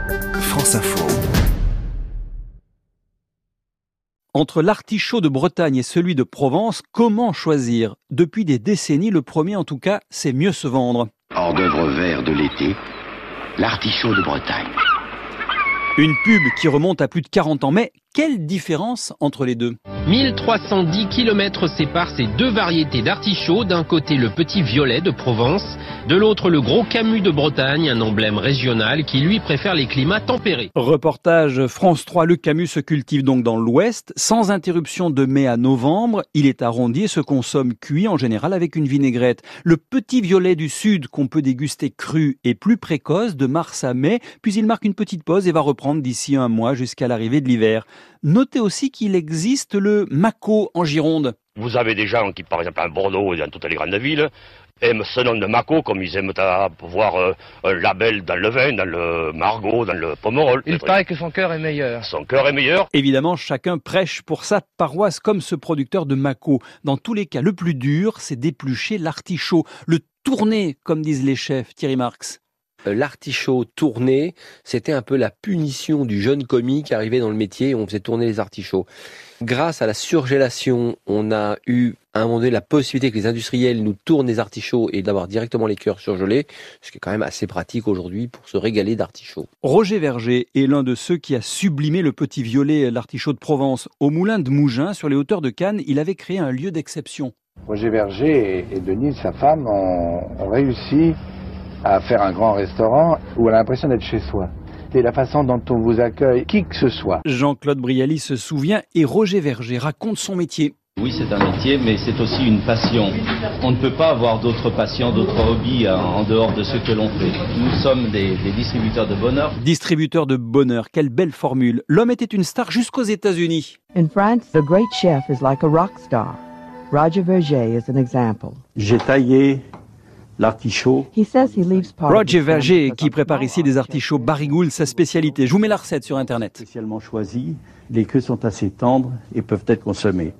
France Info. Entre l'artichaut de Bretagne et celui de Provence, comment choisir ? Depuis des décennies, le premier en tout cas, c'est mieux se vendre. Hors d'œuvre vert de l'été, l'artichaut de Bretagne. Une pub qui remonte à plus de 40 ans, mais quelle différence entre les deux ? 1310 km séparent ces deux variétés d'artichauts, d'un côté le petit violet de Provence, de l'autre le gros camus de Bretagne, un emblème régional qui lui préfère les climats tempérés. Reportage France 3, le camus se cultive donc dans l'ouest, sans interruption de mai à novembre. Il est arrondi et se consomme cuit en général avec une vinaigrette. Le petit violet du sud qu'on peut déguster cru est plus précoce de mars à mai, puis il marque une petite pause et va reprendre d'ici un mois jusqu'à l'arrivée de l'hiver. Notez aussi qu'il existe le Mâcon en Gironde. Vous avez des gens qui, par exemple, à Bordeaux et dans toutes les grandes villes, aiment ce nom de Mâcon comme ils aiment avoir un label dans le vin, dans le Margaux, dans le Pomerol. Il paraît que son cœur est meilleur. Son cœur est meilleur. Évidemment, chacun prêche pour sa paroisse comme ce producteur de Mâcon. Dans tous les cas, le plus dur, c'est d'éplucher l'artichaut, le tourner, comme disent les chefs. Thierry Marx. L'artichaut tourné, c'était un peu la punition du jeune commis qui arrivait dans le métier et on faisait tourner les artichauts. Grâce à la surgélation, on a eu à un moment donné la possibilité que les industriels nous tournent les artichauts et d'avoir directement les cœurs surgelés, ce qui est quand même assez pratique aujourd'hui pour se régaler d'artichauts. Roger Verger est l'un de ceux qui a sublimé le petit violet, l'artichaut de Provence. Au moulin de Mougins, sur les hauteurs de Cannes, il avait créé un lieu d'exception. Roger Verger et Denise, sa femme, ont réussi à faire un grand restaurant où on a l'impression d'être chez soi. C'est la façon dont on vous accueille, qui que ce soit. Jean-Claude Brialy se souvient et Roger Verger raconte son métier. Oui, c'est un métier, mais c'est aussi une passion. On ne peut pas avoir d'autres passions, d'autres hobbies en dehors de ce que l'on fait. Nous sommes des distributeurs de bonheur. Distributeurs de bonheur, quelle belle formule. L'homme était une star jusqu'aux États-Unis. In France, the great chef is like a rock star. Roger Verger is an example. J'ai taillé l'artichaut. Roger Verger, qui prépare ici des artichauts barigoules, sa spécialité. Je vous mets la recette sur Internet. Spécialement choisi, les queues sont assez tendres et peuvent être consommées.